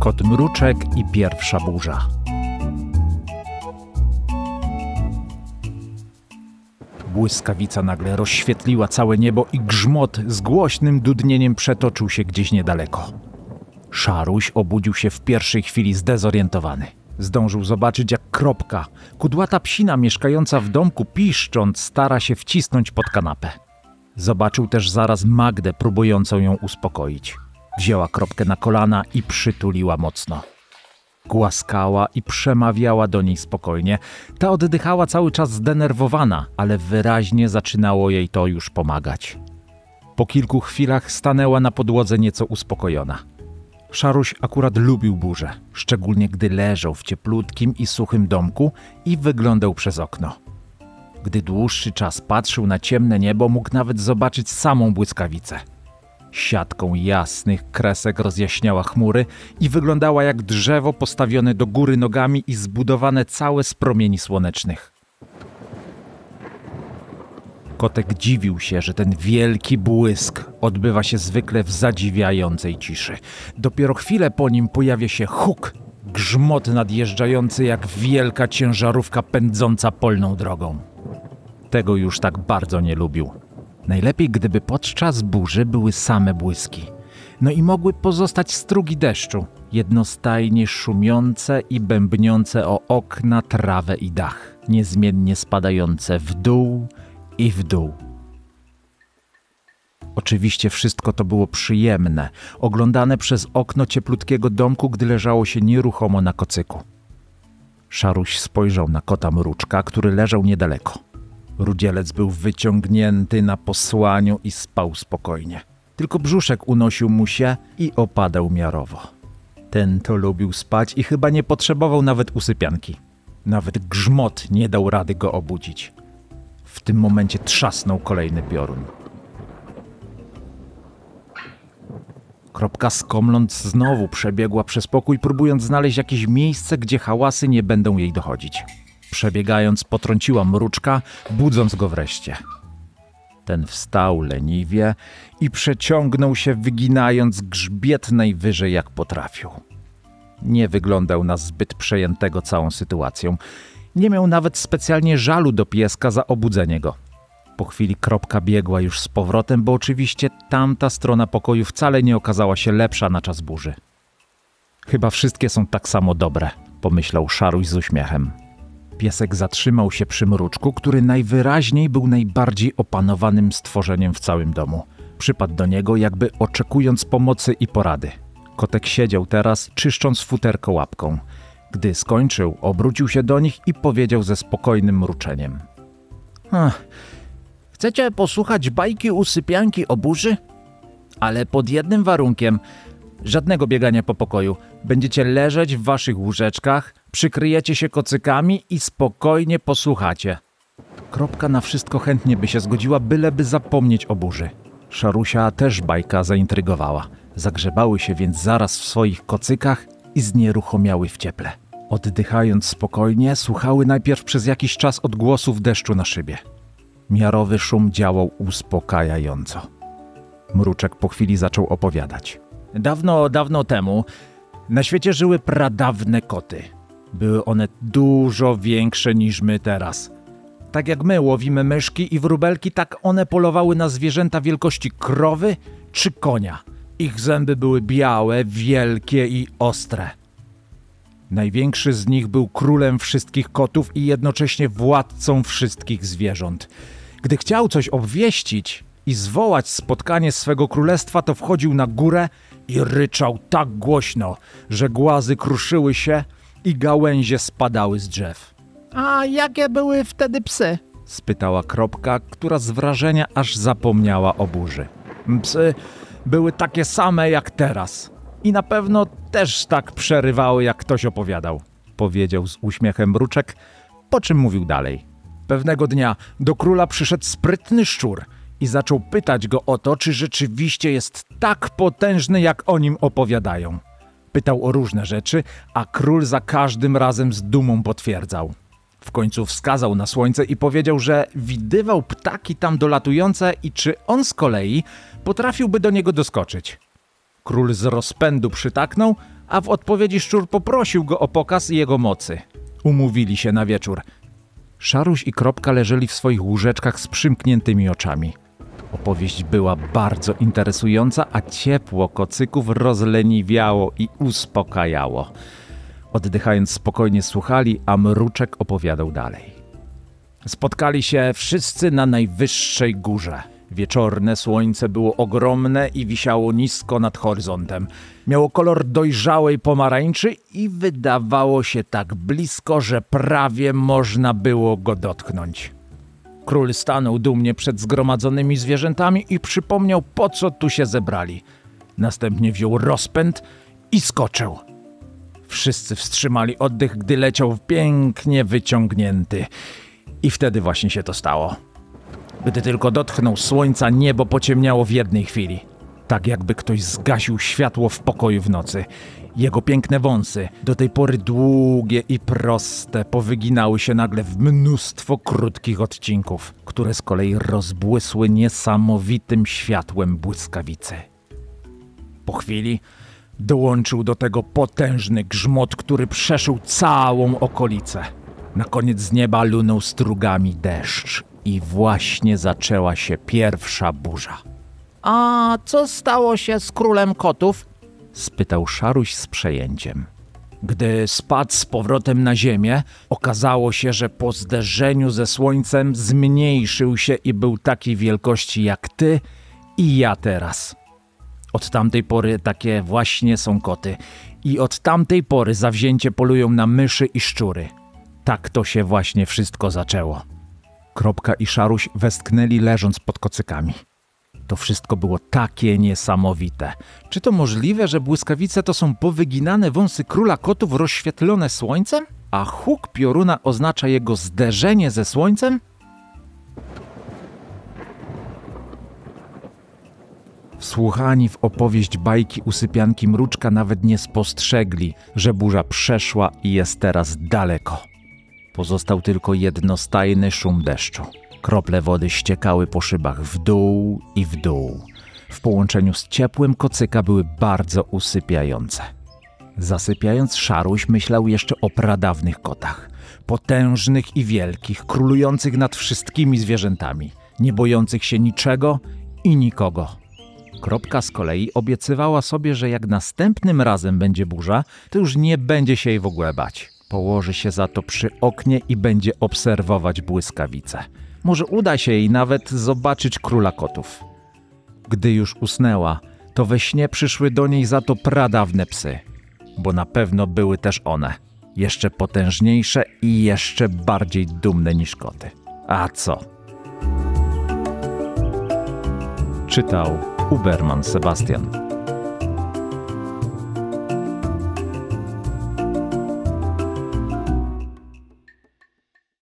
Kot Mruczek i pierwsza burza. Błyskawica nagle rozświetliła całe niebo i grzmot z głośnym dudnieniem przetoczył się gdzieś niedaleko. Szaruś obudził się w pierwszej chwili zdezorientowany. Zdążył zobaczyć, jak Kropka, kudłata psina mieszkająca w domku, piszcząc, stara się wcisnąć pod kanapę. Zobaczył też zaraz Magdę, próbującą ją uspokoić. Wzięła Kropkę na kolana i przytuliła mocno. Głaskała i przemawiała do niej spokojnie. Ta oddychała cały czas zdenerwowana, ale wyraźnie zaczynało jej to już pomagać. Po kilku chwilach stanęła na podłodze nieco uspokojona. Szaruś akurat lubił burzę, szczególnie gdy leżał w cieplutkim i suchym domku i wyglądał przez okno. Gdy dłuższy czas patrzył na ciemne niebo, mógł nawet zobaczyć samą błyskawicę. Siatką jasnych kresek rozjaśniała chmury i wyglądała jak drzewo postawione do góry nogami i zbudowane całe z promieni słonecznych. Kotek dziwił się, że ten wielki błysk odbywa się zwykle w zadziwiającej ciszy. Dopiero chwilę po nim pojawia się huk, grzmot nadjeżdżający jak wielka ciężarówka pędząca polną drogą. Tego już tak bardzo nie lubił. Najlepiej, gdyby podczas burzy były same błyski. No i mogły pozostać strugi deszczu, jednostajnie szumiące i bębniące o okna, trawę i dach, niezmiennie spadające w dół i w dół. Oczywiście wszystko to było przyjemne, oglądane przez okno cieplutkiego domku, gdy leżało się nieruchomo na kocyku. Szaruś spojrzał na kota Mruczka, który leżał niedaleko. Rudzielec był wyciągnięty na posłaniu i spał spokojnie. Tylko brzuszek unosił mu się i opadał miarowo. Ten to lubił spać i chyba nie potrzebował nawet usypianki. Nawet grzmot nie dał rady go obudzić. W tym momencie trzasnął kolejny piorun. Kropka, skomląc, znowu przebiegła przez pokój, próbując znaleźć jakieś miejsce, gdzie hałasy nie będą jej dochodzić. Przebiegając, potrąciła Mruczka, budząc go wreszcie. Ten wstał leniwie i przeciągnął się, wyginając grzbiet najwyżej jak potrafił. Nie wyglądał na zbyt przejętego całą sytuacją. Nie miał nawet specjalnie żalu do pieska za obudzenie go. Po chwili Kropka biegła już z powrotem, bo oczywiście tamta strona pokoju wcale nie okazała się lepsza na czas burzy. Chyba wszystkie są tak samo dobre, pomyślał Szaruś z uśmiechem. Piesek zatrzymał się przy Mruczku, który najwyraźniej był najbardziej opanowanym stworzeniem w całym domu. Przypadł do niego, jakby oczekując pomocy i porady. Kotek siedział teraz, czyszcząc futerko łapką. Gdy skończył, obrócił się do nich i powiedział ze spokojnym mruczeniem. Chcecie posłuchać bajki usypianki o burzy? Ale pod jednym warunkiem. Żadnego biegania po pokoju. Będziecie leżeć w waszych łóżeczkach, przykryjecie się kocykami i spokojnie posłuchacie. Kropka na wszystko chętnie by się zgodziła, byleby zapomnieć o burzy. Szarusia też bajka zaintrygowała. Zagrzebały się więc zaraz w swoich kocykach i znieruchomiały w cieple. Oddychając spokojnie, słuchały najpierw przez jakiś czas odgłosów deszczu na szybie. Miarowy szum działał uspokajająco. Mruczek po chwili zaczął opowiadać. Dawno, dawno temu na świecie żyły pradawne koty. Były one dużo większe niż my teraz. Tak jak my łowimy myszki i wróbelki, tak one polowały na zwierzęta wielkości krowy czy konia. Ich zęby były białe, wielkie i ostre. Największy z nich był królem wszystkich kotów i jednocześnie władcą wszystkich zwierząt. Gdy chciał coś obwieścić i zwołać spotkanie swego królestwa, to wchodził na górę i ryczał tak głośno, że głazy kruszyły się i gałęzie spadały z drzew. A jakie były wtedy psy? Spytała Kropka, która z wrażenia aż zapomniała o burzy. Psy były takie same jak teraz i na pewno też tak przerywały, jak ktoś opowiadał, powiedział z uśmiechem Mruczek, po czym mówił dalej. Pewnego dnia do króla przyszedł sprytny szczur i zaczął pytać go o to, czy rzeczywiście jest tak potężny, jak o nim opowiadają. Pytał o różne rzeczy, a król za każdym razem z dumą potwierdzał. W końcu wskazał na słońce i powiedział, że widywał ptaki tam dolatujące i czy on z kolei potrafiłby do niego doskoczyć. Król z rozpędu przytaknął, a w odpowiedzi szczur poprosił go o pokaz jego mocy. Umówili się na wieczór. Szaruś i Kropka leżeli w swoich łóżeczkach z przymkniętymi oczami. Opowieść była bardzo interesująca, a ciepło kocyków rozleniwiało i uspokajało. Oddychając spokojnie słuchali, a Mruczek opowiadał dalej. Spotkali się wszyscy na najwyższej górze. Wieczorne słońce było ogromne i wisiało nisko nad horyzontem. Miało kolor dojrzałej pomarańczy i wydawało się tak blisko, że prawie można było go dotknąć. Król stanął dumnie przed zgromadzonymi zwierzętami i przypomniał, po co tu się zebrali. Następnie wziął rozpęd i skoczył. Wszyscy wstrzymali oddech, gdy leciał pięknie wyciągnięty. I wtedy właśnie się to stało. Gdy tylko dotknął słońca, niebo pociemniało w jednej chwili. Tak jakby ktoś zgasił światło w pokoju w nocy. Jego piękne wąsy, do tej pory długie i proste, powyginały się nagle w mnóstwo krótkich odcinków, które z kolei rozbłysły niesamowitym światłem błyskawicy. Po chwili dołączył do tego potężny grzmot, który przeszył całą okolicę. Na koniec z nieba lunął strugami deszcz i właśnie zaczęła się pierwsza burza. A co stało się z królem kotów? Spytał Szaruś z przejęciem. Gdy spadł z powrotem na ziemię, okazało się, że po zderzeniu ze słońcem zmniejszył się i był takiej wielkości jak ty i ja teraz. Od tamtej pory takie właśnie są koty i od tamtej pory zawzięcie polują na myszy i szczury. Tak to się właśnie wszystko zaczęło. Kropka i Szaruś westchnęli, leżąc pod kocykami. To wszystko było takie niesamowite. Czy to możliwe, że błyskawice to są powyginane wąsy króla kotów rozświetlone słońcem, a huk pioruna oznacza jego zderzenie ze słońcem? Wsłuchani w opowieść bajki usypianki Mruczka nawet nie spostrzegli, że burza przeszła i jest teraz daleko. Pozostał tylko jednostajny szum deszczu. Krople wody ściekały po szybach w dół i w dół. W połączeniu z ciepłem kocyka były bardzo usypiające. Zasypiając, Szaruś myślał jeszcze o pradawnych kotach. Potężnych i wielkich, królujących nad wszystkimi zwierzętami. Nie bojących się niczego i nikogo. Kropka z kolei obiecywała sobie, że jak następnym razem będzie burza, to już nie będzie się jej w ogóle bać. Położy się za to przy oknie i będzie obserwować błyskawice. Może uda się jej nawet zobaczyć króla kotów. Gdy już usnęła, to we śnie przyszły do niej za to pradawne psy. Bo na pewno były też one. Jeszcze potężniejsze i jeszcze bardziej dumne niż koty. A co? Czytał Uberman Sebastian.